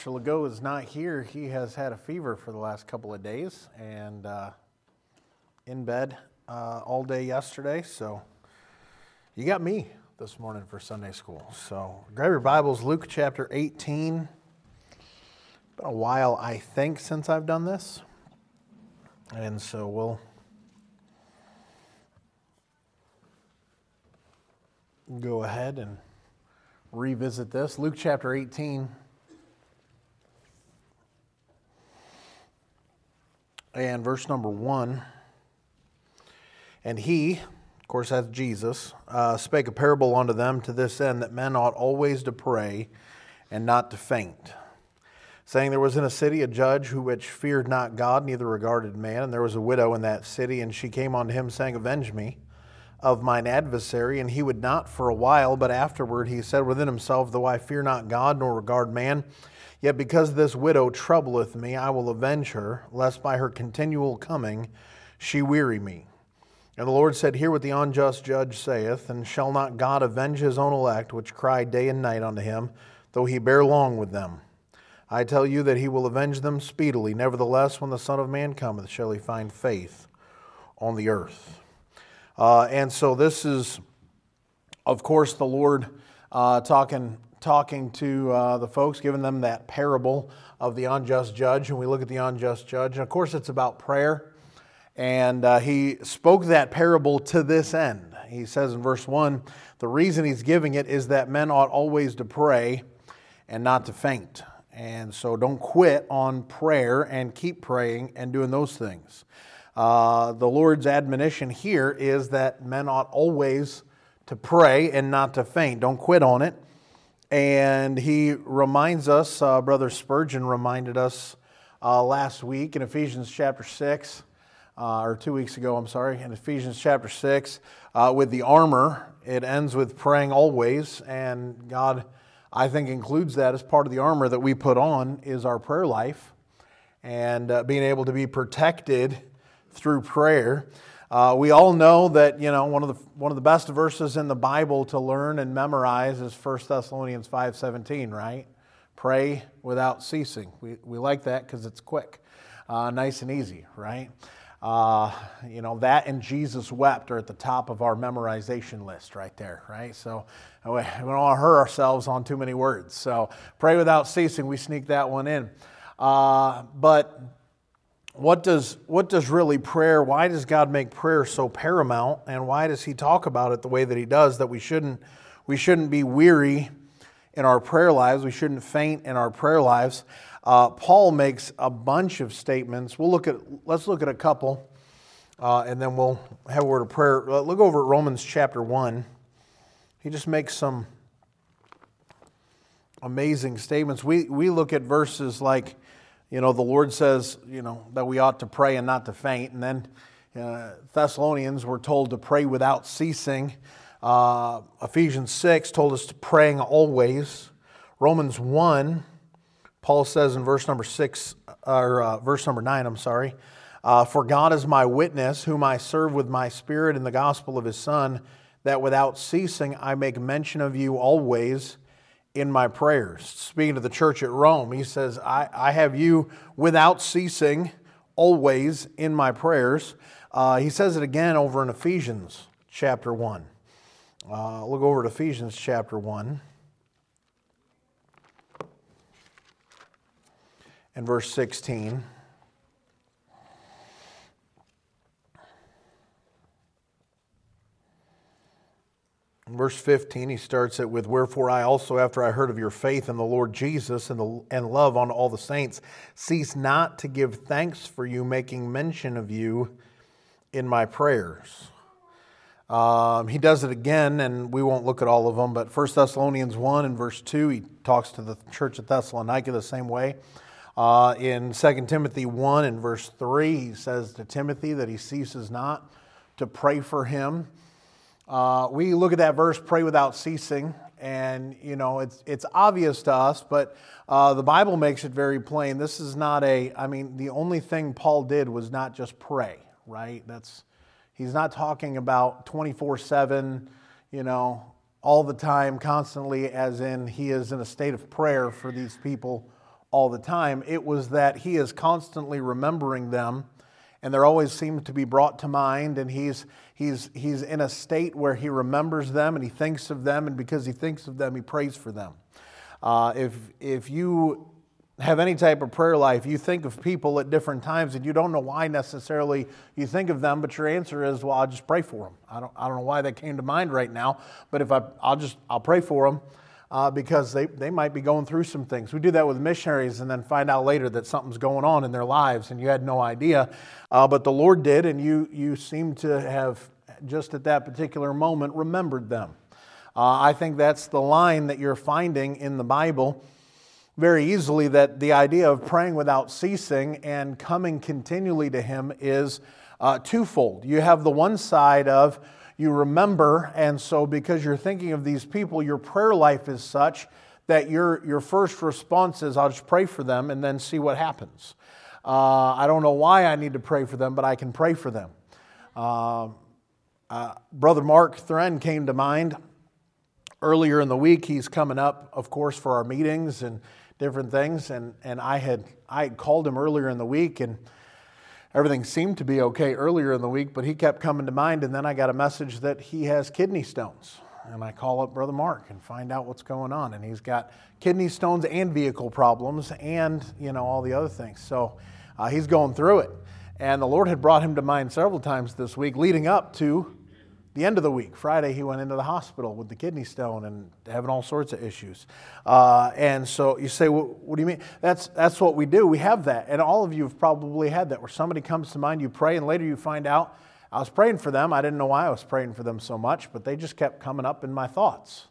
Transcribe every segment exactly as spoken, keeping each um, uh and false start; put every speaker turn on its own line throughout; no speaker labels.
Legault is not here. He has had a fever for the last couple of days and uh, in bed uh, all day yesterday. So you got me this morning for Sunday school. So grab your Bibles, Luke chapter eighteen. Been a while, I think, since I've done this. And so we'll go ahead and revisit this. Luke chapter eighteen. And verse number one, and he, of course that's Jesus, uh, spake a parable unto them to this end, that men ought always to pray and not to faint. Saying, there was in a city a judge who which feared not God, neither regarded man, and there was a widow in that city, and she came unto him, saying, Avenge me of mine adversary. And he would not for a while, but afterward he said within himself, Though I fear not God, nor regard man, yet because this widow troubleth me, I will avenge her, lest by her continual coming she weary me. And the Lord said, Hear what the unjust judge saith, and shall not God avenge his own elect, which cry day and night unto him, though he bear long with them? I tell you that he will avenge them speedily. Nevertheless, when the Son of Man cometh, shall he find faith on the earth? Uh, and so this is, of course, the Lord uh, talking talking to uh, the folks, giving them that parable of the unjust judge. And we look at the unjust judge. And of course, it's about prayer. And uh, he spoke that parable to this end. He says in verse one, the reason he's giving it is that men ought always to pray and not to faint. And so don't quit on prayer and keep praying and doing those things. Uh, the Lord's admonition here is that men ought always to pray and not to faint. Don't quit on it. And he reminds us, uh, Brother Spurgeon reminded us uh, last week in Ephesians chapter six, uh, or two weeks ago, I'm sorry, in Ephesians chapter six, uh, with the armor. It ends with praying always, and God, I think, includes that as part of the armor that we put on is our prayer life, and uh, being able to be protected through prayer. Uh, we all know that, you know, one of the one of the best verses in the Bible to learn and memorize is First Thessalonians five seventeen, right? Pray without ceasing. We we like that because it's quick, uh, nice and easy, right? Uh, you know, that and Jesus wept are at the top of our memorization list right there, right? So we don't want to hurt ourselves on too many words. So pray without ceasing, we sneak that one in. Uh, but What does what does really prayer, why does God make prayer so paramount, and why does he talk about it the way that he does, that we shouldn't we shouldn't be weary in our prayer lives, we shouldn't faint in our prayer lives? Uh, Paul makes a bunch of statements. We'll look at let's look at a couple, uh, and then we'll have a word of prayer. Look over at Romans chapter one. He just makes some amazing statements. We we look at verses like, you know, the Lord says, you know, that we ought to pray and not to faint. And then uh, Thessalonians were told to pray without ceasing. Uh, Ephesians six told us to praying always. Romans one, Paul says in verse number six, or uh, verse number nine, I'm sorry, uh, For God is my witness, whom I serve with my spirit in the gospel of his Son, that without ceasing I make mention of you always in my prayers. Speaking to the church at Rome, he says, I, I have you without ceasing, always in my prayers. Uh, he says it again over in Ephesians chapter one. Uh, look over at Ephesians chapter one and verse sixteen. Verse fifteen, he starts it with, Wherefore I also, after I heard of your faith in the Lord Jesus and, the, and love on all the saints, cease not to give thanks for you, making mention of you in my prayers. Um, he does it again, and we won't look at all of them, but First Thessalonians one and verse two, he talks to the church at Thessalonica the same way. Uh, in Second Timothy one and verse three, he says to Timothy that he ceases not to pray for him. Uh, we look at that verse, pray without ceasing, and, you know, it's it's obvious to us, but uh, the Bible makes it very plain. This is not a, I mean, the only thing Paul did was not just pray, right? That's, he's not talking about twenty-four seven, you know, all the time, constantly, as in he is in a state of prayer for these people all the time. It was that he is constantly remembering them, and they're always seem to be brought to mind, and he's he's he's in a state where he remembers them and he thinks of them, and because he thinks of them, he prays for them. Uh, if if you have any type of prayer life, you think of people at different times and you don't know why necessarily you think of them, but your answer is, well, I'll just pray for them. I don't I don't know why that came to mind right now, but if I I'll just I'll pray for them uh, because they, they might be going through some things. We do that with missionaries and then find out later that something's going on in their lives and you had no idea, uh, but the Lord did, and you you seem to have just at that particular moment remembered them. Uh, I think that's the line that you're finding in the Bible very easily, that the idea of praying without ceasing and coming continually to Him is uh, twofold. You have the one side of you remember, and so because you're thinking of these people, your prayer life is such that your, your first response is, I'll just pray for them and then see what happens. Uh, I don't know why I need to pray for them, but I can pray for them. Uh, uh, Brother Mark Thren came to mind. Earlier in the week, he's coming up, of course, for our meetings and different things, and, and I had I had called him earlier in the week, and everything seemed to be okay earlier in the week, but he kept coming to mind, and then I got a message that he has kidney stones, and I call up Brother Mark and find out what's going on, and he's got kidney stones and vehicle problems and, you know, all the other things, so uh, he's going through it, and the Lord had brought him to mind several times this week leading up to the end of the week. Friday, he went into the hospital with the kidney stone and having all sorts of issues. Uh, and so you say, well, what do you mean? That's that's what we do. We have that. And all of you have probably had that, where somebody comes to mind, you pray, and later you find out, I was praying for them. I didn't know why I was praying for them so much, but they just kept coming up in my thoughts.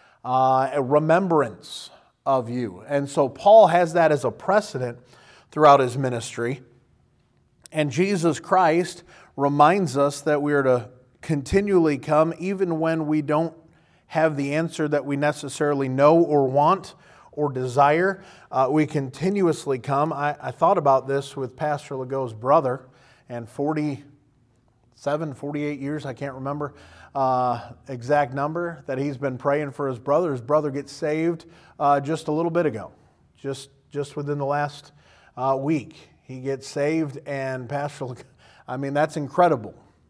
Uh, a remembrance of you. And so Paul has that as a precedent throughout his ministry. And Jesus Christ reminds us that we are to continually come, even when we don't have the answer that we necessarily know or want or desire. Uh, we continuously come. I, I thought about this with Pastor Legault's brother, and forty-seven, forty-eight years, I can't remember uh, exact number, that he's been praying for his brother. His brother gets saved uh, just a little bit ago, just just within the last uh, week. He gets saved, and Pastor Legault, I mean, that's incredible.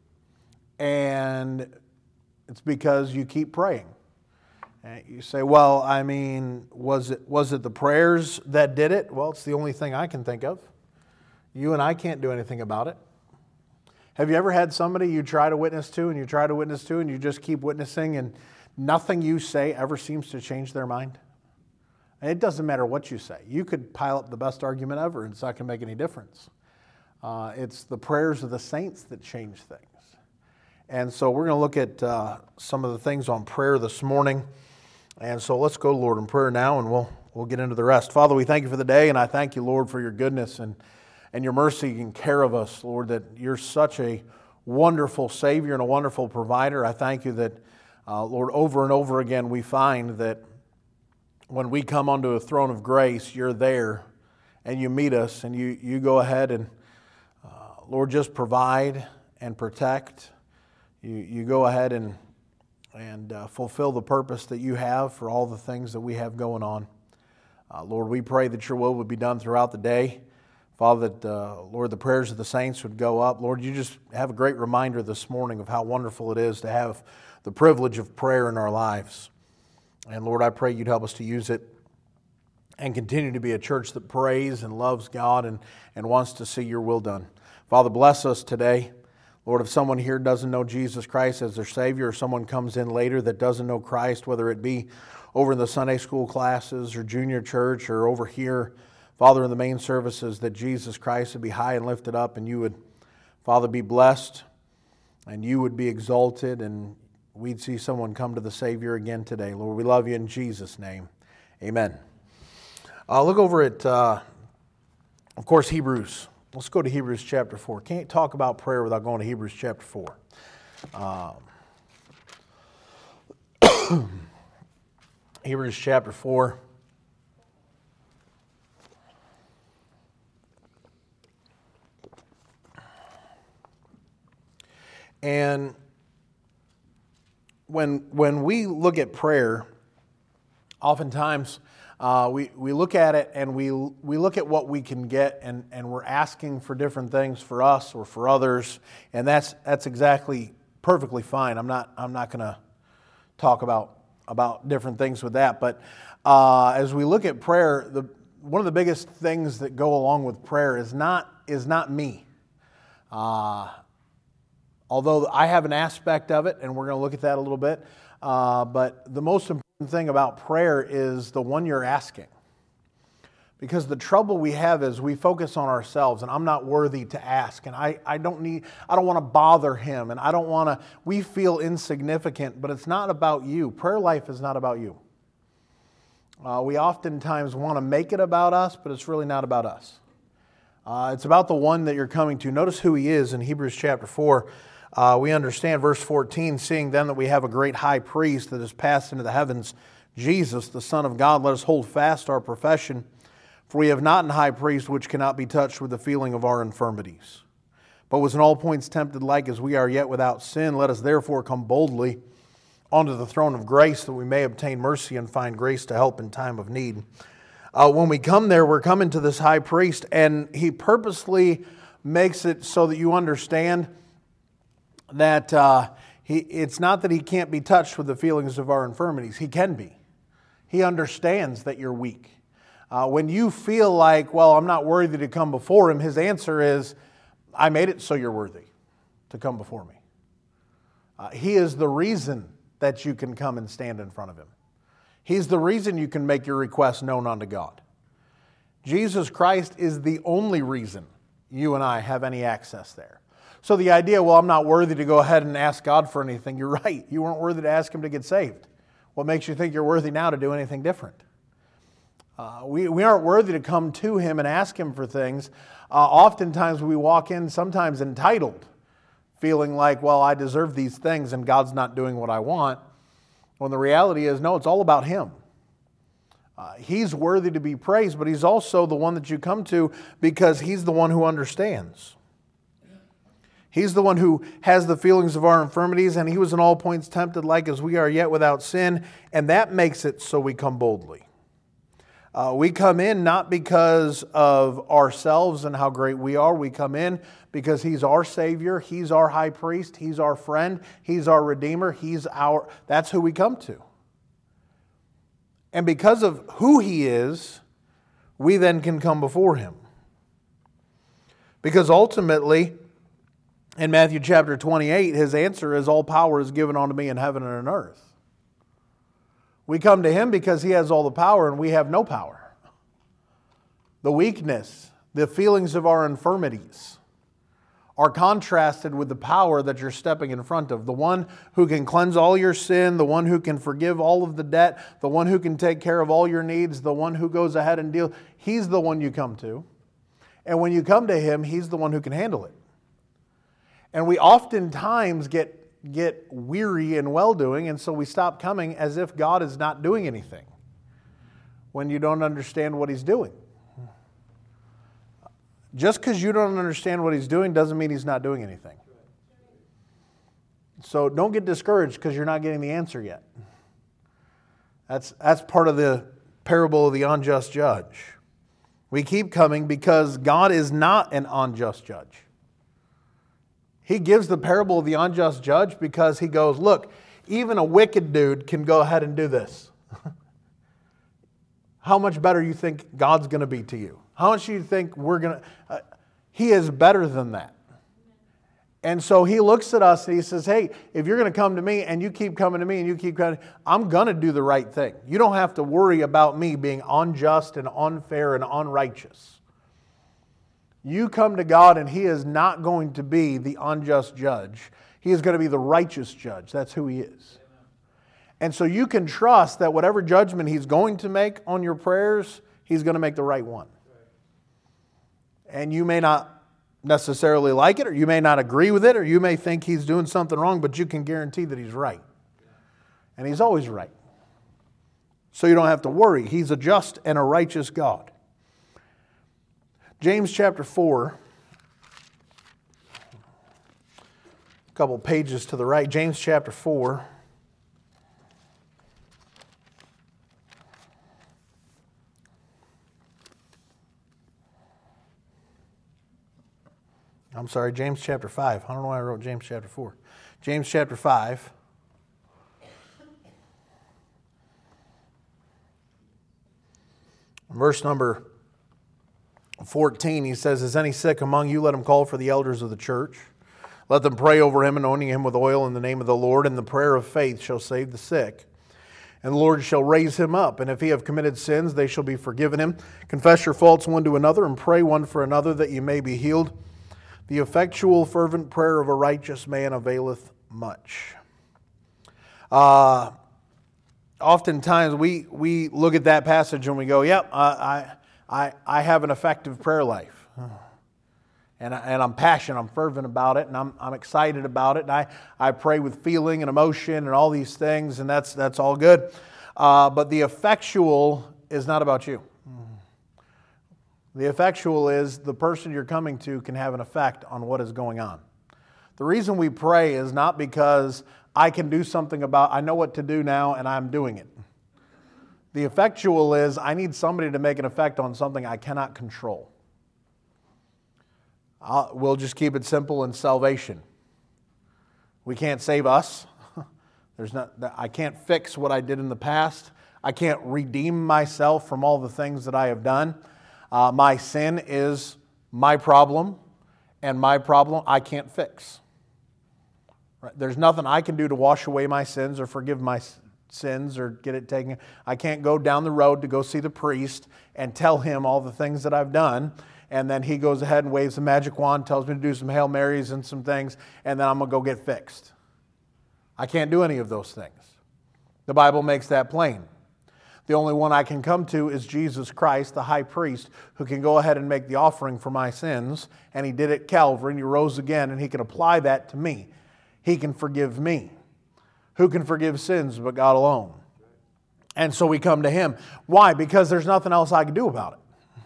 And it's because you keep praying. And you say, well, I mean, was it was it the prayers that did it? Well, it's the only thing I can think of. You and I can't do anything about it. Have you ever had somebody you try to witness to and you try to witness to and you just keep witnessing and nothing you say ever seems to change their mind? And it doesn't matter what you say. You could pile up the best argument ever and it's not going to make any difference. Uh, it's the prayers of the saints that change things. And so we're going to look at uh, some of the things on prayer this morning. And so let's go to Lord in prayer now, and we'll we'll get into the rest. Father, we thank you for the day, and I thank you, Lord, for your goodness and, and your mercy and care of us, Lord, that you're such a wonderful Savior and a wonderful provider. I thank you that, uh, Lord, over and over again we find that when we come onto a throne of grace, you're there, and you meet us, and you, you go ahead and, uh, Lord, just provide and protect. You you go ahead and and uh, fulfill the purpose that you have for all the things that we have going on. Uh, Lord, we pray that your will would be done throughout the day. Father, that, uh, Lord, the prayers of the saints would go up. Lord, you just have a great reminder this morning of how wonderful it is to have the privilege of prayer in our lives. And Lord, I pray you'd help us to use it and continue to be a church that prays and loves God and, and wants to see your will done. Father, bless us today. Lord, if someone here doesn't know Jesus Christ as their Savior, or someone comes in later that doesn't know Christ, whether it be over in the Sunday school classes or junior church or over here, Father, in the main services, that Jesus Christ would be high and lifted up, and you would, Father, be blessed, and you would be exalted, and we'd see someone come to the Savior again today. Lord, we love you in Jesus' name. Amen. Uh, look over at, uh, of course, Hebrews. Let's go to Hebrews chapter four. Can't talk about prayer without going to Hebrews chapter four. Um, Hebrews chapter four. And when when we look at prayer, Oftentimes, uh, we, we look at it and we we look at what we can get, and, and we're asking for different things for us or for others, and that's that's exactly perfectly fine. I'm not I'm not going to talk about about different things with that, but uh, as we look at prayer, the one of the biggest things that go along with prayer is not is not me. Uh, although I have an aspect of it, and we're going to look at that a little bit, uh, but the most important thing about prayer is the one you're asking. Because the trouble we have is we focus on ourselves, and I'm not worthy to ask, and I, I don't need, I don't want to bother him, and I don't want to, we feel insignificant, but it's not about you. Prayer life is not about you. Uh, we oftentimes want to make it about us, but it's really not about us. Uh, it's about the one that you're coming to. Notice who he is in Hebrews chapter four. Uh, we understand verse fourteen, seeing then that we have a great high priest that has passed into the heavens, Jesus, the Son of God, let us hold fast our profession. For we have not an high priest which cannot be touched with the feeling of our infirmities, but was in all points tempted like as we are, yet without sin. Let us therefore come boldly onto the throne of grace, that we may obtain mercy and find grace to help in time of need. Uh, when we come there, we're coming to this high priest, and he purposely makes it so that you understand that uh, he, it's not that he can't be touched with the feelings of our infirmities. He can be. He understands that you're weak. Uh, when you feel like, well, I'm not worthy to come before him, his answer is, I made it so you're worthy to come before me. Uh, he is the reason that you can come and stand in front of him. He's the reason you can make your request known unto God. Jesus Christ is the only reason you and I have any access there. So the idea, well, I'm not worthy to go ahead and ask God for anything, you're right. You weren't worthy to ask him to get saved. What makes you think you're worthy now to do anything different? Uh, we, we aren't worthy to come to him and ask him for things. Uh, oftentimes we walk in sometimes entitled, feeling like, well, I deserve these things and God's not doing what I want. When the reality is, no, it's all about him. Uh, he's worthy to be praised, but he's also the one that you come to because he's the one who understands. He's the one who has the feelings of our infirmities, and he was in all points tempted like as we are, yet without sin, and that makes it so we come boldly. Uh, we come in not because of ourselves and how great we are. We come in because he's our Savior, he's our high priest, he's our friend, he's our Redeemer, he's our, that's who we come to. And because of who he is, we then can come before him. Because ultimately, in Matthew chapter twenty-eight, his answer is, all power is given unto me in heaven and on earth. We come to him because he has all the power and we have no power. The weakness, the feelings of our infirmities are contrasted with the power that you're stepping in front of. The one who can cleanse all your sin, the one who can forgive all of the debt, the one who can take care of all your needs, the one who goes ahead and deals. He's the one you come to. And when you come to him, he's the one who can handle it. And we oftentimes get get weary in well-doing, and so we stop coming as if God is not doing anything when you don't understand what he's doing. Just because you don't understand what he's doing doesn't mean he's not doing anything. So don't get discouraged because you're not getting the answer yet. That's, that's part of the parable of the unjust judge. We keep coming because God is not an unjust judge. He gives the parable of the unjust judge because he goes, look, even a wicked dude can go ahead and do this. How much better you think God's going to be to you? How much do you think we're going to... Uh, he is better than that. And so he looks at us and he says, hey, if you're going to come to me and you keep coming to me and you keep coming, I'm going to do the right thing. You don't have to worry about me being unjust and unfair and unrighteous. You come to God and he is not going to be the unjust judge. He is going to be the righteous judge. That's who he is. And so you can trust that whatever judgment he's going to make on your prayers, he's going to make the right one. And you may not necessarily like it, or you may not agree with it, or you may think he's doing something wrong, but you can guarantee that he's right. And he's always right. So you don't have to worry. He's a just and a righteous God. James chapter four, a couple pages to the right, James chapter four. I'm sorry, James chapter five. I don't know why I wrote James chapter four. James chapter five. Verse number fourteen, he says, "Is any sick among you? Let him call for the elders of the church. Let them pray over him, anointing him with oil in the name of the Lord. And the prayer of faith shall save the sick. And the Lord shall raise him up. And if he have committed sins, they shall be forgiven him. Confess your faults one to another, and pray one for another, that ye may be healed. The effectual fervent prayer of a righteous man availeth much." Uh, oftentimes we, we look at that passage and we go, yep, I, I, I have an effective prayer life. And, I, and I'm passionate, I'm fervent about it, and I'm, I'm excited about it. And I, I pray with feeling and emotion and all these things, and that's, that's all good. Uh, but the effectual is not about you. The effectual is the person you're coming to can have an effect on what is going on. The reason we pray is not because I can do something about, I know what to do now and I'm doing it. The effectual is I need somebody to make an effect on something I cannot control. I'll, we'll just keep it simple in salvation. We can't save us. There's not, I can't fix what I did in the past. I can't redeem myself from all the things that I have done. Uh, my sin is my problem, and my problem I can't fix. Right? There's nothing I can do to wash away my sins or forgive my sins or get it taken. I can't go down the road to go see the priest and tell him all the things that I've done, and then he goes ahead and waves a magic wand, tells me to do some Hail Marys and some things, and then I'm going to go get fixed. I can't do any of those things. The Bible makes that plain. The only one I can come to is Jesus Christ, the high priest, who can go ahead and make the offering for my sins. And he did it at Calvary, and he rose again, and he can apply that to me. He can forgive me. Who can forgive sins but God alone? And so we come to him. Why? Because there's nothing else I can do about it.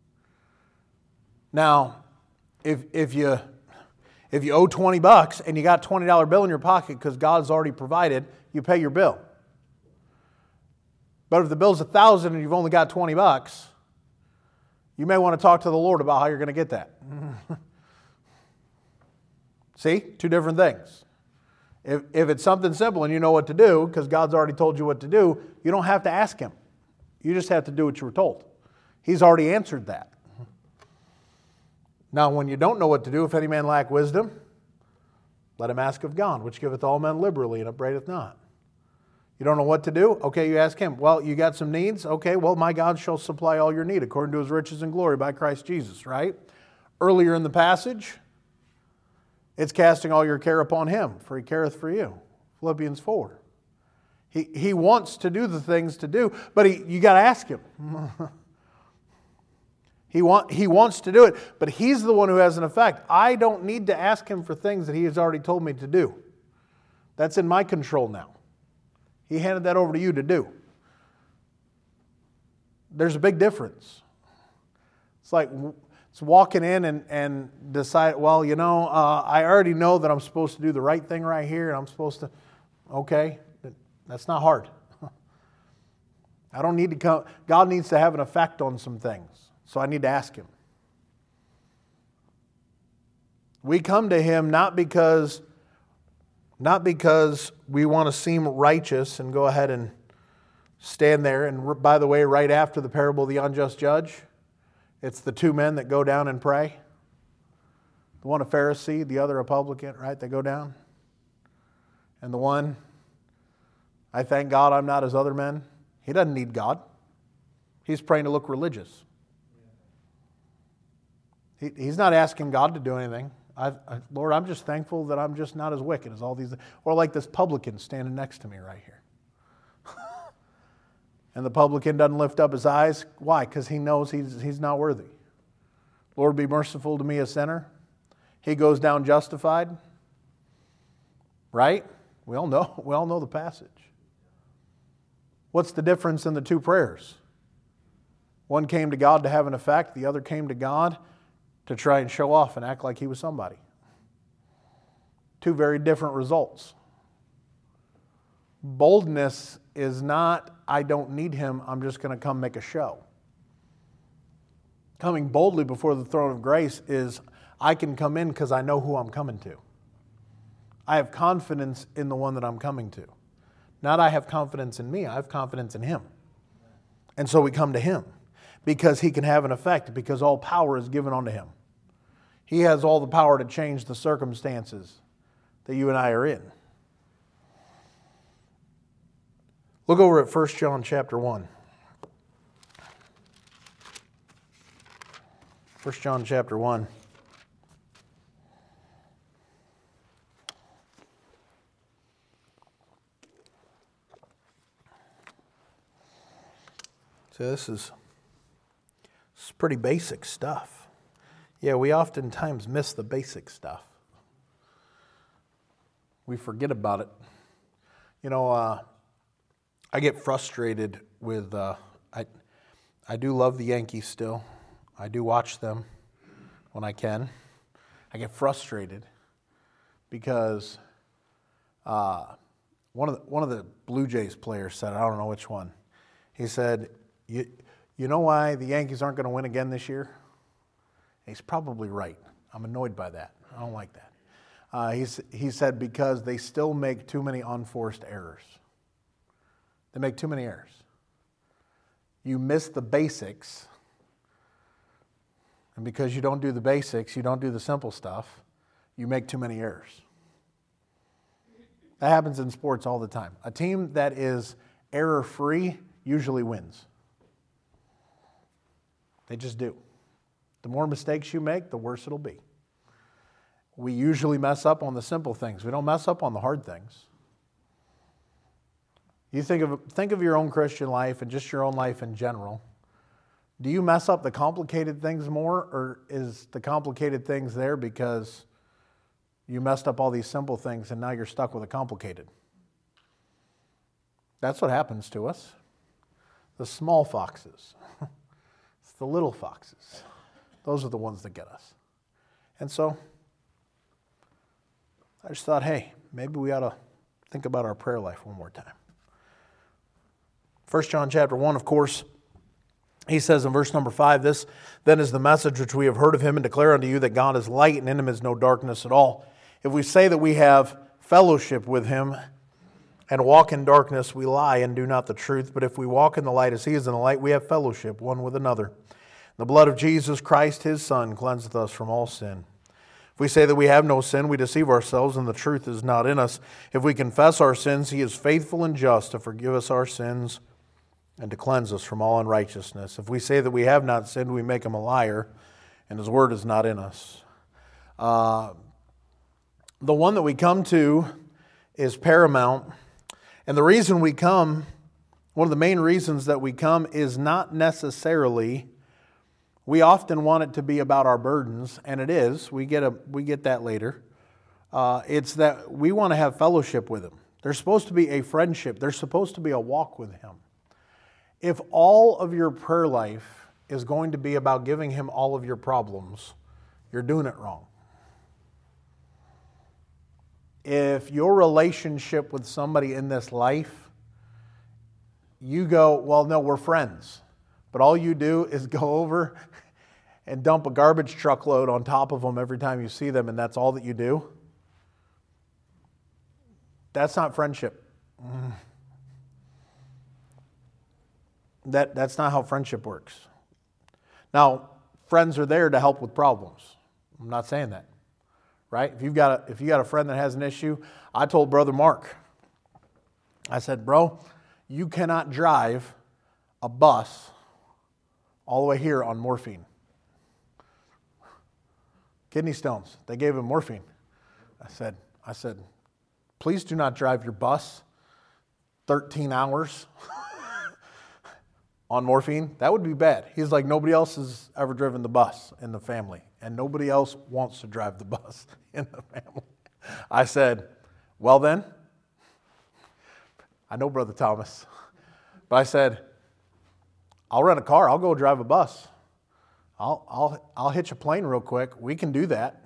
Now, if, if, you, if you owe twenty bucks and you got a twenty dollar bill in your pocket because God's already provided, you pay your bill. But if the bill's a thousand and you've only got twenty bucks, you may want to talk to the Lord about how you're going to get that. See? Two different things. If, if it's something simple and you know what to do, because God's already told you what to do, you don't have to ask him. You just have to do what you were told. He's already answered that. Now, when you don't know what to do, if any man lack wisdom, let him ask of God, which giveth all men liberally and upbraideth not. You don't know what to do? Okay, you ask him. Well, you got some needs? Okay, well, my God shall supply all your need according to his riches and glory by Christ Jesus, right? Earlier in the passage, it's casting all your care upon him, for he careth for you. Philippians four. He, he wants to do the things to do, but he, you got to ask him. he, want, he wants to do it, but he's the one who has an effect. I don't need to ask him for things that he has already told me to do. That's in my control now. He handed that over to you to do. There's a big difference. It's like it's walking in and, and decide, well, you know, uh, I already know that I'm supposed to do the right thing right here, and I'm supposed to, okay, that's not hard. I don't need to come, God needs to have an effect on some things, so I need to ask him. We come to him not because Not because we want to seem righteous and go ahead and stand there. And by the way, right after the parable of the unjust judge, it's the two men that go down and pray. The one a Pharisee, the other a publican, right? They go down. And the one, I thank God I'm not as other men. He doesn't need God. He's praying to look religious. He, he's not asking God to do anything. I, I, Lord, I'm just thankful that I'm just not as wicked as all these. Or like this publican standing next to me right here. And the publican doesn't lift up his eyes. Why? Because he knows he's, he's not worthy. Lord, be merciful to me, a sinner. He goes down justified. Right? We all know, we all know the passage. What's the difference in the two prayers? One came to God to have an effect. The other came to God to try and show off and act like he was somebody. Two very different results. Boldness is not, I don't need him, I'm just going to come make a show. coming boldly before the throne of grace is I can come in because I know who I'm coming to. I have confidence in the one that I'm coming to. Not I have confidence in me, I have confidence in him. And so we come to him because he can have an effect, because all power is given unto him. He has all the power to change the circumstances that you and I are in. Look over at First John chapter one. First John chapter one. So this is, this is pretty basic stuff. Yeah, we oftentimes miss the basic stuff. We forget about it. You know, uh, I get frustrated with, uh, I, I do love the Yankees still. I do watch them when I can. I get frustrated because uh, one of the, one of the Blue Jays players said, I don't know which one, he said, you, you know why the Yankees aren't going to win again this year? He's probably right. I'm annoyed by that. I don't like that. Uh, he's, he said because they still make too many unforced errors. They make too many errors. You miss the basics. And because you don't do the basics, you don't do the simple stuff, you make too many errors. That happens in sports all the time. A team that is error-free usually wins. They just do. The more mistakes you make, the worse it'll be. We usually mess up on the simple things. We don't mess up on the hard things. You think of think of your own Christian life and just your own life in general. Do you mess up the complicated things more, or is the complicated things there because you messed up all these simple things and now you're stuck with a complicated? That's what happens to us. The small foxes. It's the little foxes. Those are the ones that get us. And so I just thought, hey, maybe we ought to think about our prayer life one more time. First John chapter one, of course, he says in verse number five, this then is the message which we have heard of him and declare unto you that God is light and in him is no darkness at all. If we say that we have fellowship with him and walk in darkness, we lie and do not the truth. But if we walk in the light as he is in the light, we have fellowship one with another. The blood of Jesus Christ, his Son, cleanseth us from all sin. If we say that we have no sin, we deceive ourselves, and the truth is not in us. If we confess our sins, he is faithful and just to forgive us our sins and to cleanse us from all unrighteousness. If we say that we have not sinned, we make him a liar, and his word is not in us. Uh, the one that we come to is paramount. And the reason we come, one of the main reasons that we come is not necessarily, we often want it to be about our burdens, and it is. We get a we get that later. Uh, it's that we want to have fellowship with him. There's supposed to be a friendship. There's supposed to be a walk with him. If all of your prayer life is going to be about giving him all of your problems, you're doing it wrong. If your relationship with somebody in this life, you go, well, no, we're friends. But all you do is go over and dump a garbage truckload on top of them every time you see them, and that's all that you do. That's not friendship. That, that's not how friendship works. Now, friends are there to help with problems. I'm not saying that. Right? If you've got a, if you got a friend that has an issue, I told Brother Mark, I said, bro, you cannot drive a bus all the way here on morphine. Kidney stones. They gave him morphine. I said, I said, please do not drive your bus thirteen hours on morphine. That would be bad. He's like, nobody else has ever driven the bus in the family, and nobody else wants to drive the bus in the family. I said, well then, I know Brother Thomas, but I said, I'll rent a car. I'll go drive a bus. I'll, I'll, I'll hitch a plane real quick. We can do that.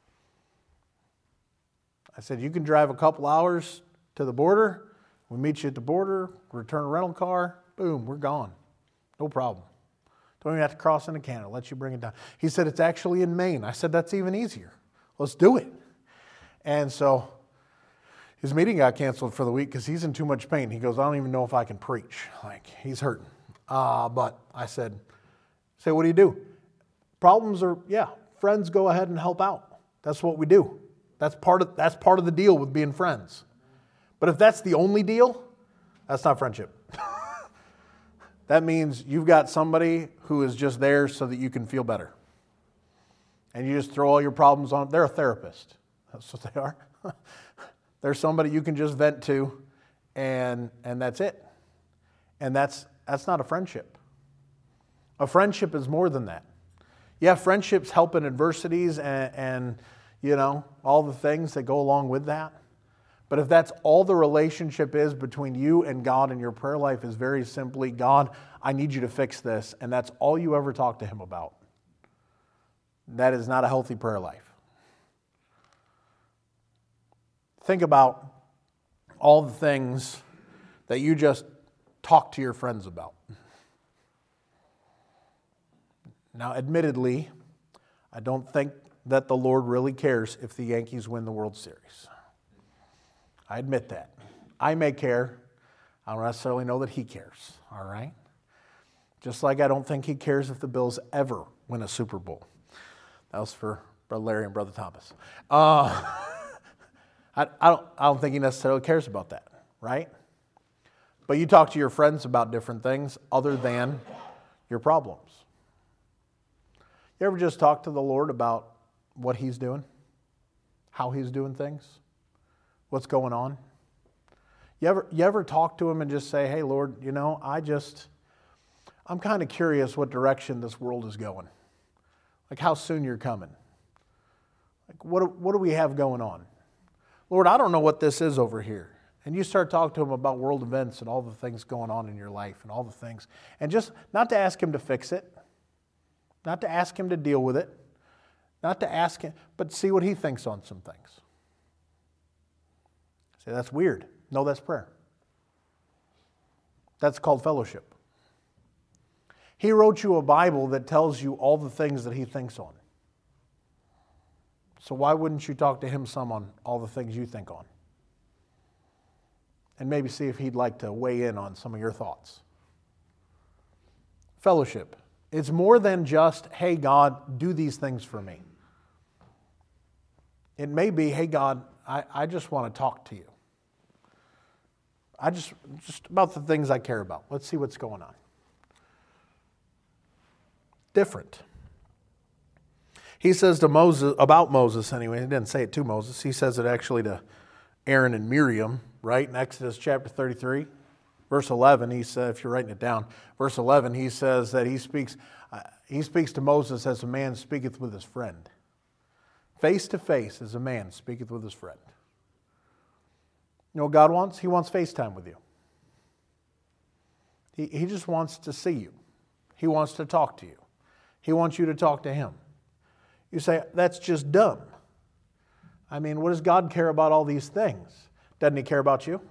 I said, you can drive a couple hours to the border. We meet you at the border, return a rental car. Boom, we're gone. No problem. Don't even have to cross in a can. I'll let you bring it down. He said, it's actually in Maine. I said, that's even easier. Let's do it. And so his meeting got canceled for the week because he's in too much pain. He goes, I don't even know if I can preach. Like, he's hurting. Uh, but I said, say, what do you do? Problems are, yeah, friends go ahead and help out. That's what we do. That's part of, that's part of the deal with being friends. But if that's the only deal, that's not friendship. That means you've got somebody who is just there so that you can feel better. And you just throw all your problems on. They're a therapist. That's what they are. They're somebody you can just vent to, and and that's it. And that's that's not a friendship. A friendship is more than that. Yeah, friendships help in adversities and, and you know, all the things that go along with that. But if that's all the relationship is between you and God, and your prayer life is very simply, God, I need you to fix this, and that's all you ever talk to Him about, that is not a healthy prayer life. Think about all the things that you just talk to your friends about. Now, admittedly, I don't think that the Lord really cares if the Yankees win the World Series. I admit that. I may care. I don't necessarily know that He cares, all right? Just like I don't think He cares if the Bills ever win a Super Bowl. That was for Brother Larry and Brother Thomas. Uh, I, I, don't, I don't think He necessarily cares about that, right? But you talk to your friends about different things other than your problems. You ever just talk to the Lord about what He's doing? How He's doing things? What's going on? You ever, you ever talk to Him and just say, hey, Lord, you know, I just, I'm kind of curious what direction this world is going. Like how soon you're coming. Like what, what do we have going on? Lord, I don't know what this is over here. And you start talking to Him about world events and all the things going on in your life and all the things. And just not to ask Him to fix it. Not to ask Him to deal with it. Not to ask Him, but see what He thinks on some things. Say, that's weird. No, that's prayer. That's called fellowship. He wrote you a Bible that tells you all the things that He thinks on. So why wouldn't you talk to Him some on all the things you think on? And maybe see if He'd like to weigh in on some of your thoughts. Fellowship. It's more than just, hey, God, do these things for me. It may be, hey, God, I, I just want to talk to you. I just, just about the things I care about. Let's see what's going on. Different. He says to Moses, about Moses anyway, he didn't say it to Moses, he says it actually to Aaron and Miriam, right? In Exodus chapter thirty-three, verse eleven, he said, if you're writing it down, verse eleven, he says that he speaks, uh, he speaks to Moses as a man speaketh with his friend. Face to face as a man speaketh with his friend. You know what God wants? He wants FaceTime with you. He, he just wants to see you. He wants to talk to you. He wants you to talk to Him. You say, that's just dumb. I mean, what does God care about all these things? Doesn't He care about you?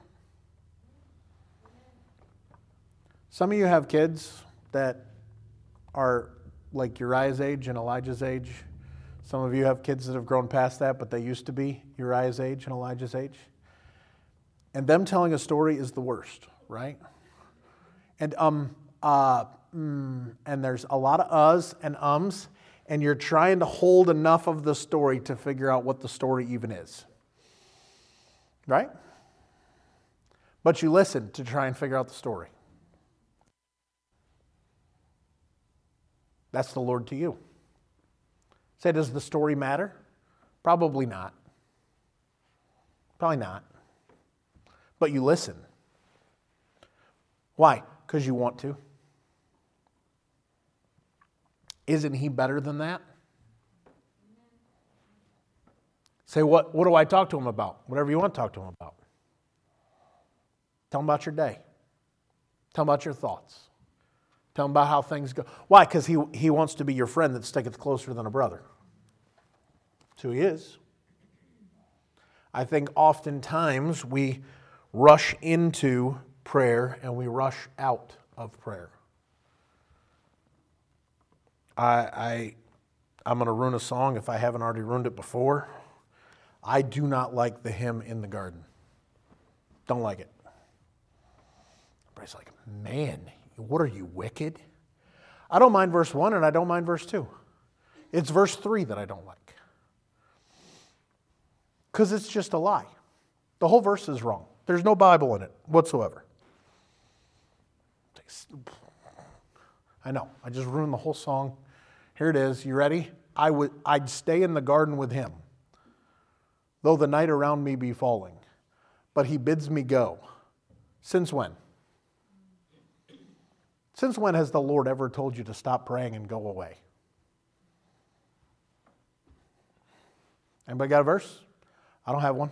Some of you have kids that are like Uriah's age and Elijah's age. Some of you have kids that have grown past that, but they used to be Uriah's age and Elijah's age. And them telling a story is the worst, right? And um, uh, mm, and there's a lot of uhs and ums, and you're trying to hold enough of the story to figure out what the story even is. Right? But you listen to try and figure out the story. That's the Lord to you. Say, does the story matter? Probably not. Probably not. But you listen. Why? Because you want to. Isn't He better than that? Say, what, what do I talk to Him about? Whatever you want to talk to Him about. Tell Him about your day. Tell Him about your thoughts. Tell Him about how things go. Why? Because he, he wants to be your friend that sticketh closer than a brother. That's who He is. I think oftentimes we rush into prayer and we rush out of prayer. I, I, I'm going to ruin a song if I haven't already ruined it before. I do not like the hymn In the Garden. Don't like it. Everybody's like, man, what are you, wicked? I don't mind verse one and I don't mind verse two. It's verse three that I don't like. Because it's just a lie. The whole verse is wrong. There's no Bible in it whatsoever. I know, I just ruined the whole song. Here it is. You ready? I would, I'd stay in the garden with him, though the night around me be falling. But he bids me go. Since when? Since when has the Lord ever told you to stop praying and go away? Anybody got a verse? I don't have one.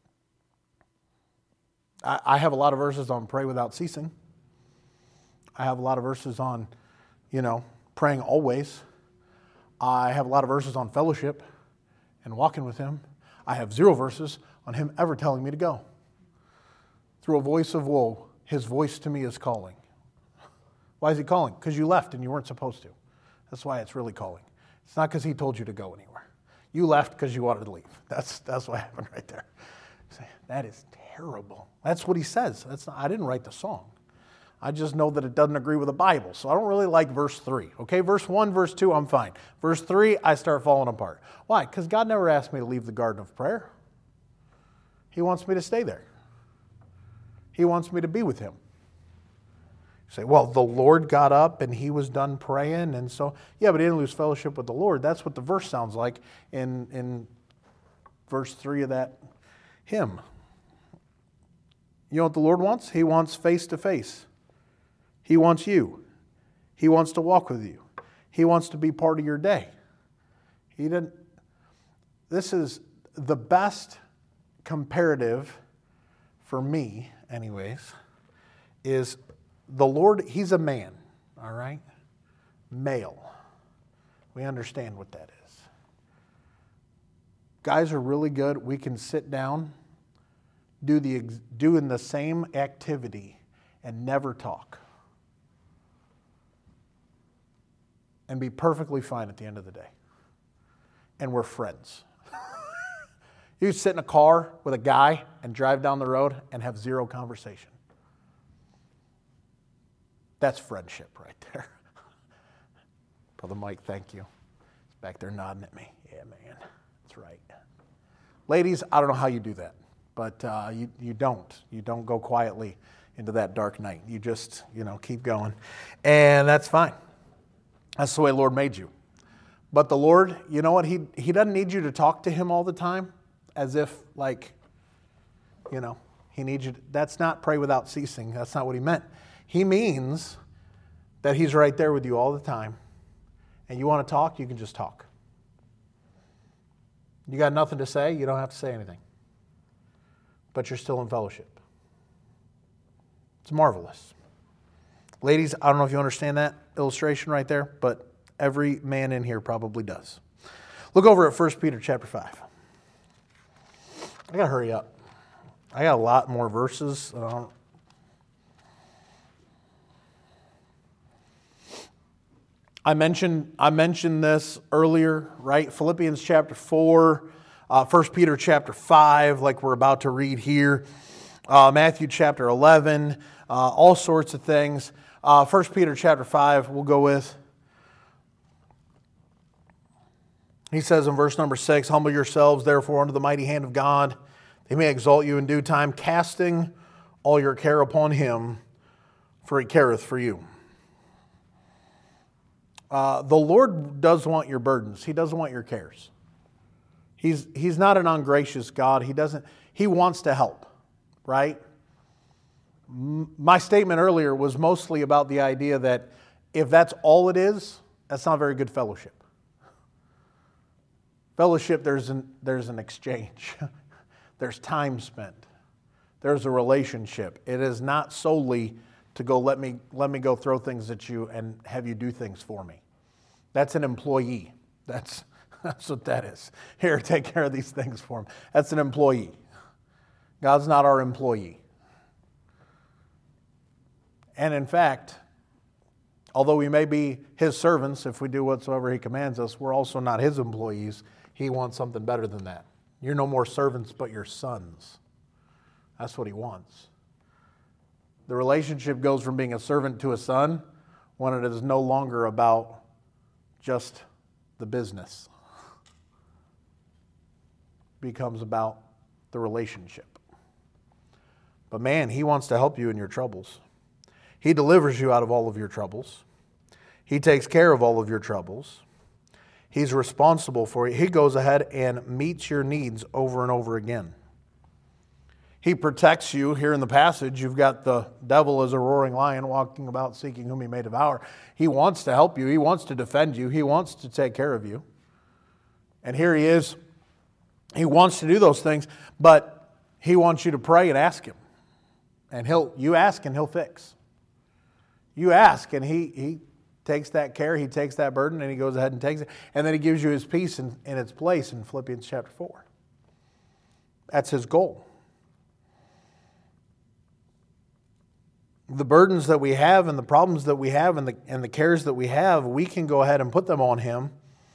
I, I have a lot of verses on pray without ceasing. I have a lot of verses on, you know, praying always. I have a lot of verses on fellowship and walking with him. I have zero verses on him ever telling me to go. Through a voice of woe, his voice to me is calling. Why is he calling? Because you left and you weren't supposed to. That's why it's really calling. It's not because he told you to go anywhere. You left because you wanted to leave. That's that's what happened right there. Say, that is terrible. That's what he says. That's not, I didn't write the song. I just know that it doesn't agree with the Bible. So I don't really like verse three. Okay, verse one, verse two, I'm fine. Verse three, I start falling apart. Why? Because God never asked me to leave the garden of prayer. He wants me to stay there. He wants me to be with him. You say, well, the Lord got up and he was done praying, and so, yeah, but he didn't lose fellowship with the Lord. That's what the verse sounds like in, in verse three of that hymn. You know what the Lord wants? He wants face to face. He wants you. He wants to walk with you. He wants to be part of your day. He didn't. This is the best comparative for me, anyways, is the Lord. He's a man, all right? Male. We understand what that is. Guys are really good. We can sit down, do the doing the same activity, and never talk. And be perfectly fine at the end of the day. And we're friends. You sit in a car with a guy and drive down the road and have zero conversation. That's friendship right there. Brother Mike, thank you. He's back there nodding at me. Yeah, man, that's right. Ladies, I don't know how you do that, but uh, you, you don't. You don't go quietly into that dark night. You just, you know, keep going. And that's fine. That's the way the Lord made you. But the Lord, you know what? He, he doesn't need you to talk to him all the time as if, like, you know, he needs you to, that's not pray without ceasing. That's not what he meant. He means that he's right there with you all the time. And you want to talk, you can just talk. You got nothing to say, you don't have to say anything. But you're still in fellowship. It's marvelous. Ladies, I don't know if you understand that illustration right there, but every man in here probably does. Look over at First Peter chapter five. I got to hurry up. I got a lot more verses. Uh, I mentioned I mentioned this earlier, right? Philippians chapter four, uh, First Peter chapter five, like we're about to read here. Uh, Matthew chapter eleven, uh, all sorts of things. Uh, First Peter chapter five, we'll go with. He says in verse number six, humble yourselves, therefore, under the mighty hand of God. He may exalt you in due time, casting all your care upon him, for he careth for you. Uh, the Lord does want your burdens. He doesn't want your cares. He's, he's not an ungracious God. He doesn't. He wants to help, right? My statement earlier was mostly about the idea that if that's all it is, that's not very good fellowship. Fellowship, there's an, there's an exchange. There's time spent. There's a relationship. It is not solely to go, let me, let me go throw things at you and have you do things for me. That's an employee. That's, that's what that is. Here, take care of these things for him. That's an employee. God's not our employee. And in fact, Although we may be his servants, if we do whatsoever he commands us, we're also not his employees. He wants something better than that. You're no more servants, but you're sons. That's what he wants. The relationship goes from being a servant to a son when it is no longer about just the business. It becomes about the relationship. But man, he wants to help you in your troubles. He delivers you out of all of your troubles. He takes care of all of your troubles. He's responsible for you. He goes ahead and meets your needs over and over again. He protects you. Here in the passage, you've got the devil as a roaring lion walking about seeking whom he may devour. He wants to help you. He wants to defend you. He wants to take care of you. And here he is. He wants to do those things, but he wants you to pray and ask him. And he'll you ask and he'll fix. You ask and he he takes that care, he takes that burden, and he goes ahead and takes it. And then he gives you his peace in, in its place in Philippians chapter four. That's his goal. The burdens that we have and the problems that we have and the, and the cares that we have, we can go ahead and put them on him.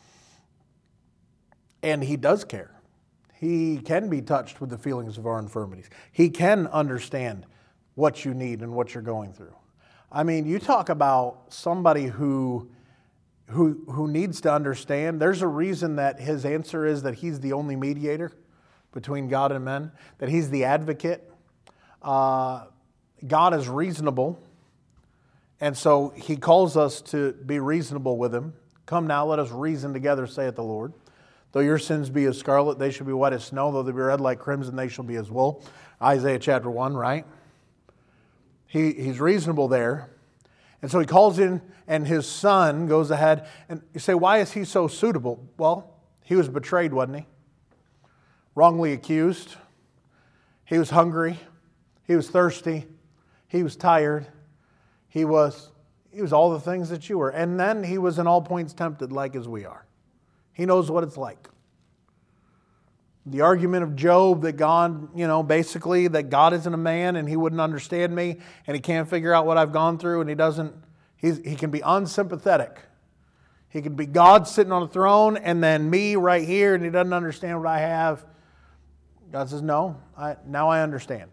And he does care. He can be touched with the feelings of our infirmities. He can understand what you need and what you're going through. I mean, you talk about somebody who, who, who needs to understand. There's a reason that his answer is that he's the only mediator between God and men, that he's the advocate. Uh, God is reasonable, and so he calls us to be reasonable with him. Come now, let us reason together, saith the Lord. Though your sins be as scarlet, they shall be white as snow. Though they be red like crimson, they shall be as wool. Isaiah chapter one, right? He, he's reasonable there. And so he calls in, and his son goes ahead. And you say, why is he so suitable? Well, he was betrayed, wasn't he? Wrongly accused. He was hungry. He was thirsty. He was tired. He was, he was all the things that you were. And then he was in all points tempted like as we are. He knows what it's like. The argument of Job that God, you know, basically that God isn't a man and he wouldn't understand me and he can't figure out what I've gone through and he doesn't, he's, he can be unsympathetic. He can be God sitting on a throne and then me right here and he doesn't understand what I have. God says, no, I, now I understand.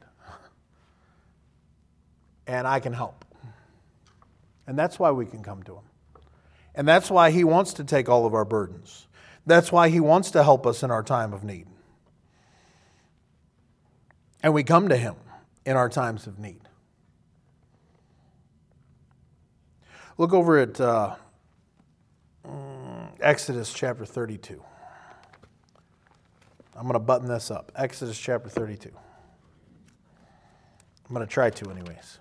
And I can help. And that's why we can come to him. And that's why he wants to take all of our burdens. That's why he wants to help us in our time of need. And we come to him in our times of need. Look over at uh, Exodus chapter thirty-two. I'm going to button this up. Exodus chapter thirty-two. I'm going to try to anyways.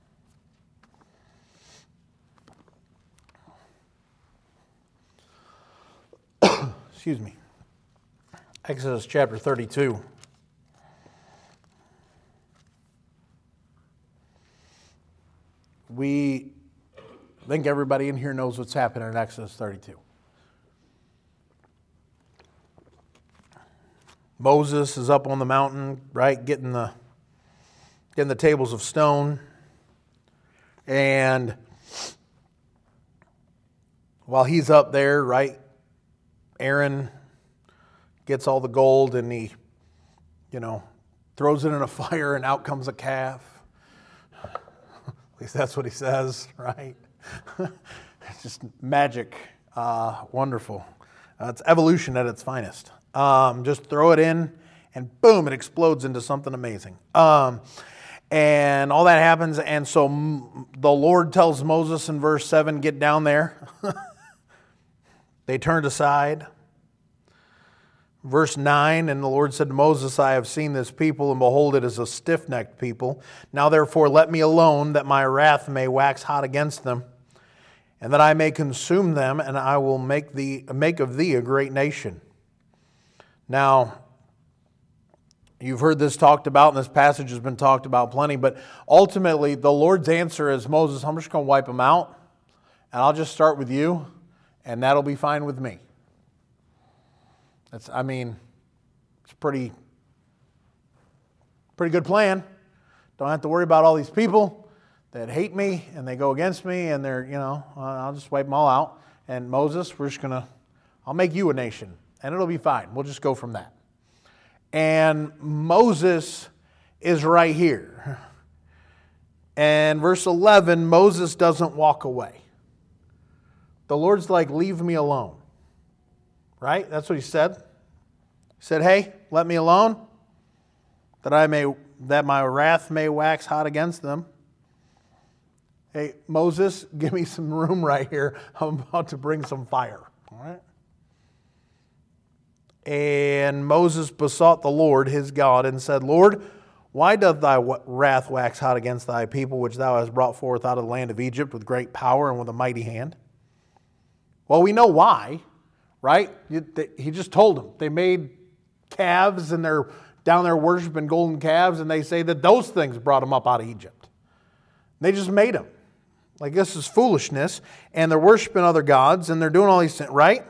Excuse me. Exodus chapter thirty-two. We think everybody in here knows what's happening in Exodus thirty-two. Moses is up on the mountain, right, getting the getting the tables of stone. And while he's up there, right, Aaron gets all the gold and he, you know, throws it in a fire and out comes a calf. At least that's what he says, right? It's just magic. Uh, wonderful. Uh, it's evolution at its finest. Um, just throw it in and boom, it explodes into something amazing. Um, and all that happens. And so m- the Lord tells Moses in verse seven, get down there. They turned aside. Verse nine, and the Lord said to Moses, I have seen this people, and behold, it is a stiff-necked people. Now therefore let me alone, that my wrath may wax hot against them, and that I may consume them, and I will make thee make of thee a great nation. Now, you've heard this talked about, and this passage has been talked about plenty, but ultimately the Lord's answer is, Moses, I'm just going to wipe them out, and I'll just start with you, and that'll be fine with me. That's, I mean, it's a pretty, pretty good plan. Don't have to worry about all these people. that hate me and they go against me and they're, you know, uh, I'll just wipe them all out. And Moses, we're just going to, I'll make you a nation and it'll be fine. We'll just go from that. And Moses is right here. And verse eleven, Moses doesn't walk away. The Lord's like, leave me alone. Right? That's what he said. He said, hey, let me alone, that I may, that my wrath may wax hot against them. Hey, Moses, give me some room right here. I'm about to bring some fire. All right? And Moses besought the Lord, his God, and said, Lord, why doth thy wrath wax hot against thy people, which thou hast brought forth out of the land of Egypt with great power and with a mighty hand? Well, we know why, right? He just told them. They made calves and they're down there worshiping golden calves, and they say that those things brought them up out of Egypt. They just made them. Like, this is foolishness, and they're worshiping other gods, and they're doing all these things, right?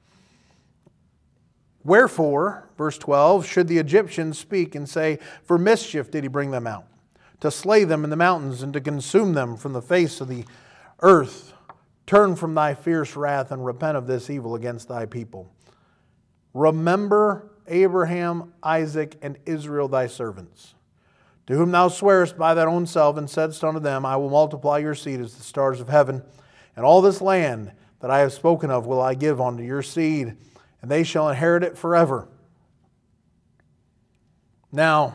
Wherefore, verse twelve, should the Egyptians speak and say, for mischief did he bring them out, to slay them in the mountains and to consume them from the face of the earth. Turn from thy fierce wrath and repent of this evil against thy people. Remember Abraham, Isaac, and Israel thy servants, to whom thou swearest by thine own self, and saidst unto them, I will multiply your seed as the stars of heaven, and all this land that I have spoken of will I give unto your seed, and they shall inherit it forever. Now,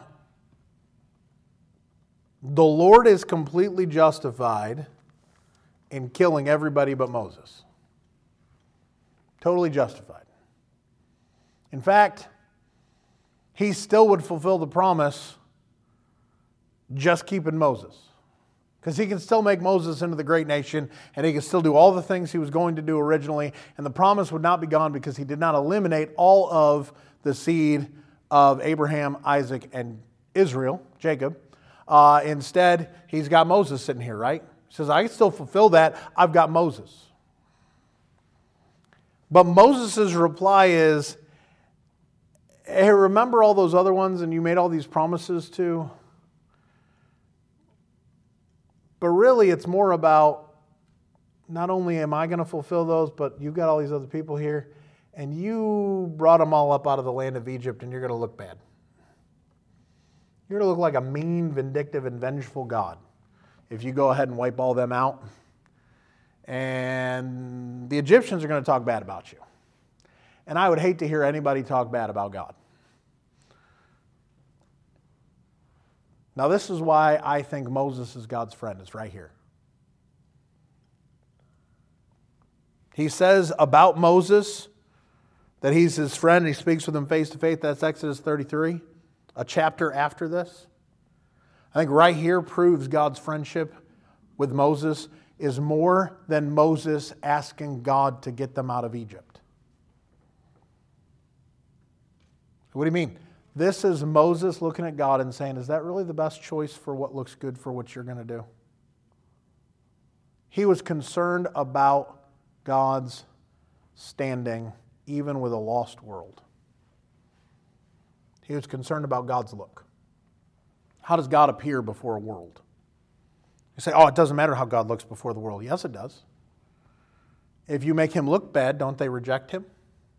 the Lord is completely justified in killing everybody but Moses. Totally justified. In fact, he still would fulfill the promise just keeping Moses. Because he can still make Moses into the great nation, and he can still do all the things he was going to do originally, and the promise would not be gone because he did not eliminate all of the seed of Abraham, Isaac, and Israel, Jacob. Uh, instead, he's got Moses sitting here, right? He says, I can still fulfill that. I've got Moses. But Moses' reply is, hey, remember all those other ones and you made all these promises to? But really, it's more about not only am I going to fulfill those, but you've got all these other people here, and you brought them all up out of the land of Egypt, and you're going to look bad. You're going to look like a mean, vindictive, and vengeful God if you go ahead and wipe all them out. And the Egyptians are going to talk bad about you. And I would hate to hear anybody talk bad about God. Now, this is why I think Moses is God's friend. It's right here. He says about Moses that he's his friend. He speaks with him face to face. That's Exodus thirty-three, a chapter after this. I think right here proves God's friendship with Moses is more than Moses asking God to get them out of Egypt. What do you mean? This is Moses looking at God and saying, is that really the best choice for what looks good for what you're going to do? He was concerned about God's standing even with a lost world. He was concerned about God's look. How does God appear before a world? You say, oh, it doesn't matter how God looks before the world. Yes, it does. If you make him look bad, don't they reject him?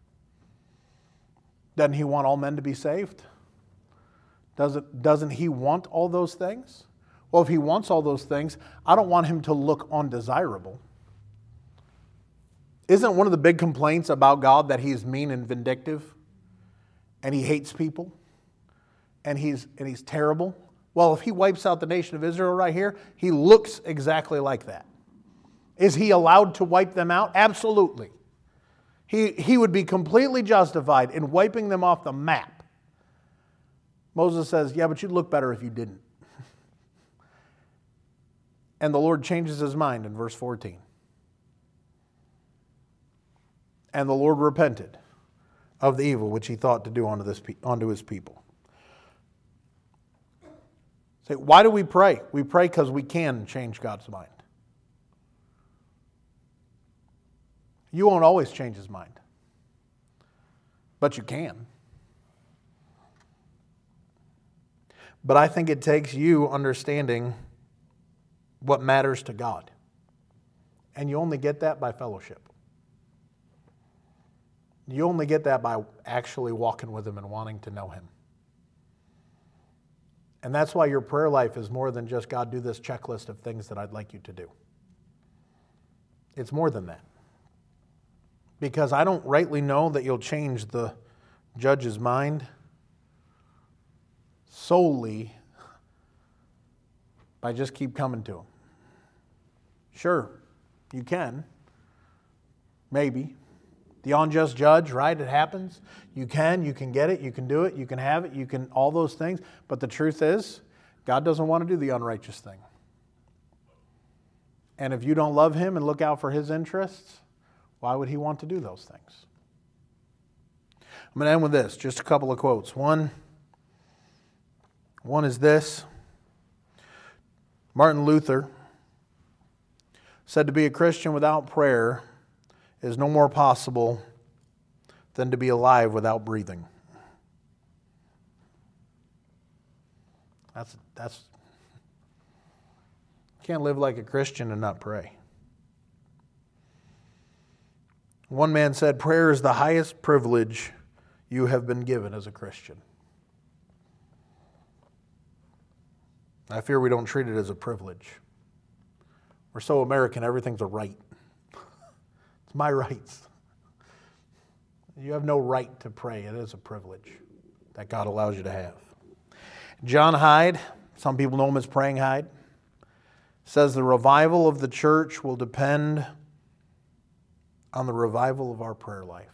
Doesn't he want all men to be saved? Doesn't, doesn't he want all those things? Well, if he wants all those things, I don't want him to look undesirable. Isn't one of the big complaints about God that he's mean and vindictive? And he hates people? And he's, and he's terrible? Well, if he wipes out the nation of Israel right here, he looks exactly like that. Is he allowed to wipe them out? Absolutely. He, he would be completely justified in wiping them off the map. Moses says, yeah, but you'd look better if you didn't. And the Lord changes his mind in verse fourteen. And the Lord repented of the evil which he thought to do unto, this, unto his people. Say, why do we pray? We pray because we can change God's mind. You won't always change his mind. But you can. But I think it takes you understanding what matters to God. And you only get that by fellowship. You only get that by actually walking with Him and wanting to know Him. And that's why your prayer life is more than just, God, do this checklist of things that I'd like you to do. It's more than that. Because I don't rightly know that you'll change the judge's mind solely by just keep coming to him. Sure, you can. Maybe. The unjust judge, right? It happens. You can, you can get it, you can do it, you can have it, you can, all those things. But the truth is, God doesn't want to do the unrighteous thing. And if you don't love Him and look out for His interests, why would He want to do those things? I'm going to end with this, just a couple of quotes. One, one is this. Martin Luther said to be a Christian without prayer is no more possible than to be alive without breathing. That's, that's, you can't live like a Christian and not pray. One man said, prayer is the highest privilege you have been given as a Christian. I fear we don't treat it as a privilege. We're so American, everything's a right. It's my rights. You have no right to pray. It is a privilege that God allows you to have. John Hyde, some people know him as Praying Hyde, says the revival of the church will depend on the revival of our prayer life.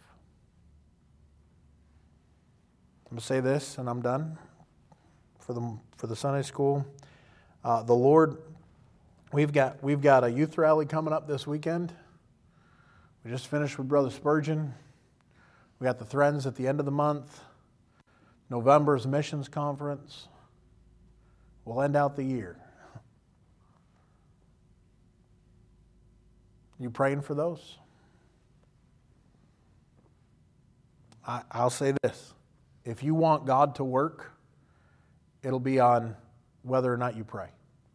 I'm going to say this and I'm done for the, for the Sunday school. Uh, the Lord, we've got, we've got a youth rally coming up this weekend. We just finished with Brother Spurgeon. We got the Threads at the end of the month. November's missions conference. We'll end out the year. You praying for those? I, I'll say this. If you want God to work, it'll be on whether or not you pray.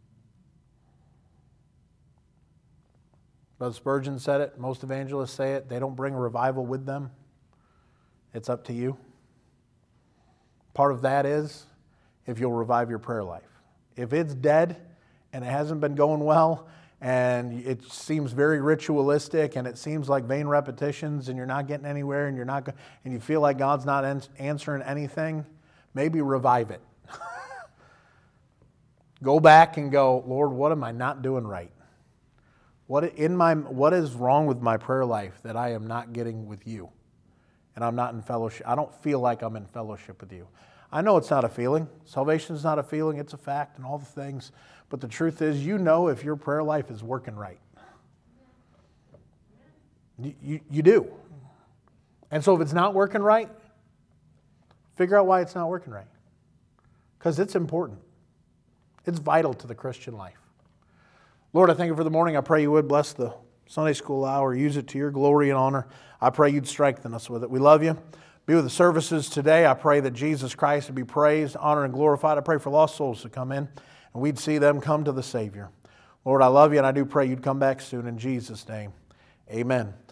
Brother Spurgeon said it. Most evangelists say it. They don't bring a revival with them. It's up to you. Part of that is if you'll revive your prayer life. If it's dead and it hasn't been going well and it seems very ritualistic and it seems like vain repetitions and you're not getting anywhere and you're not go- and you feel like God's not ans- answering anything, maybe revive it. Go back and go, Lord, what am I not doing right? What in my what is wrong with my prayer life that I am not getting with you? And I'm not in fellowship. I don't feel like I'm in fellowship with you. I know it's not a feeling. Salvation is not a feeling. It's a fact and all the things. But the truth is, you know if your prayer life is working right. You, you, you do. And so if it's not working right, figure out why it's not working right. Because it's important. It's vital to the Christian life. Lord, I thank you for the morning. I pray you would bless the Sunday school hour. Use it to your glory and honor. I pray you'd strengthen us with it. We love you. Be with the services today. I pray that Jesus Christ would be praised, honored, and glorified. I pray for lost souls to come in and we'd see them come to the Savior. Lord, I love you and I do pray you'd come back soon in Jesus' name. Amen.